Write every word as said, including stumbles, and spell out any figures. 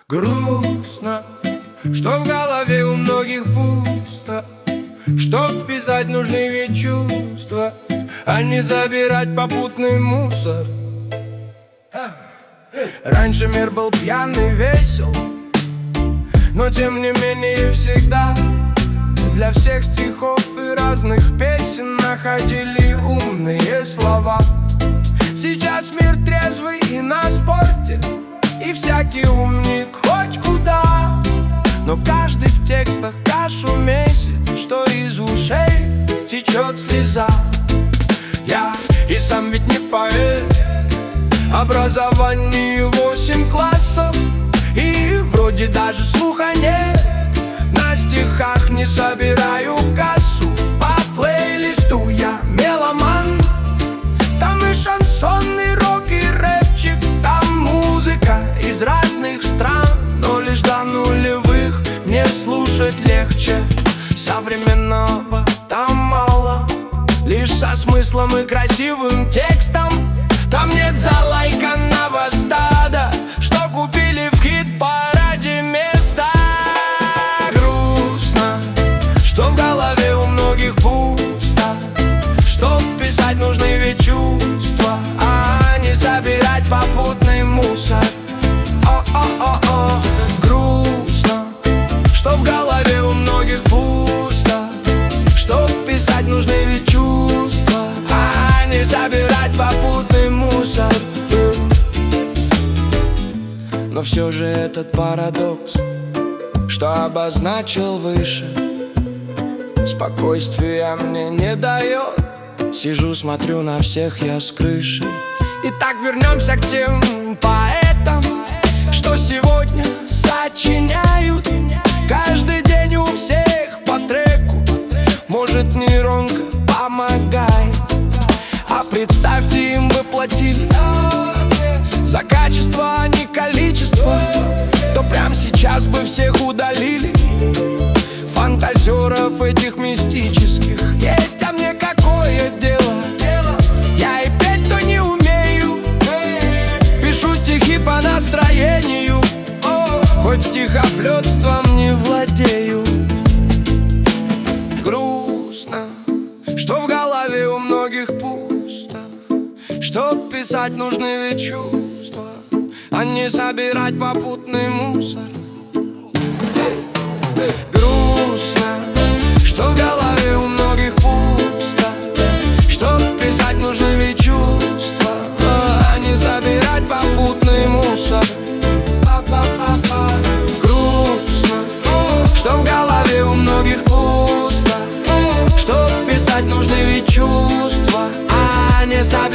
Грустно, что в голове у многих пусто. Чтоб писать, нужны ведь чувства, а не забирать попутный мусор. Раньше мир был пьяный, весел, но тем не менее всегда для всех стихов и разных песен находили умные слова. Сейчас мир трезвый и на спорте, и всякий умник хоть куда, но каждый в текстах кашу месяц, что из ушей течет слеза. Я и сам ведь не поэт, образование восемь классов, и вроде даже слуха нет. На стихах не собираю кассу, по плейлисту я меломан. Там и шансонный рок, и рэпчик, там музыка из разных стран. Но лишь до нулевых мне слушать легче, современного там мало, лишь со смыслом и красивым текстом. Там нет залайканного стада, что купили в хит-параде места. Грустно, что в голове у многих пусто. Чтоб писать, нужны ведь чувства, а не собирать попутный мусор. О-о-о-о. Грустно, что в голове у многих пусто. Чтоб писать, нужны ведь чувства, а не собирать попутный мусор. Но все же этот парадокс, что обозначил выше, спокойствия мне не дает. Сижу, смотрю на всех я с крыши. Итак, вернемся к тем поэтам, что сегодня сочиняют каждый день у всех по треку. Может, нейронка помогает, а представьте, им бы платили за качество, а не количество, то прям сейчас бы всех удалили, фантазеров этих мистических. Ведь а мне какое дело? Я и петь-то не умею, пишу стихи по настроению, хоть стихоплетством не владею. Грустно, что в голове у многих пусто. Чтоб писать, нужны ведь чувства, а не собирать попутный мусор. Грустно, что в голове у многих пусто. Чтоб писать, нужны ведь чувства, а не собирать попутный мусор. Грустно, что в голове у многих пусто. Чтоб писать, нужны ведь чувства, а не собирать